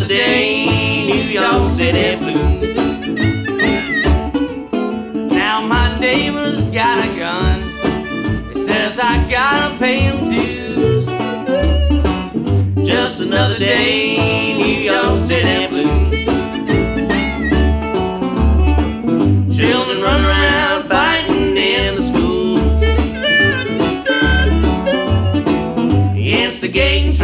another day, New York City blues. Now my neighbor's got a gun. He says I gotta pay him dues. Just another day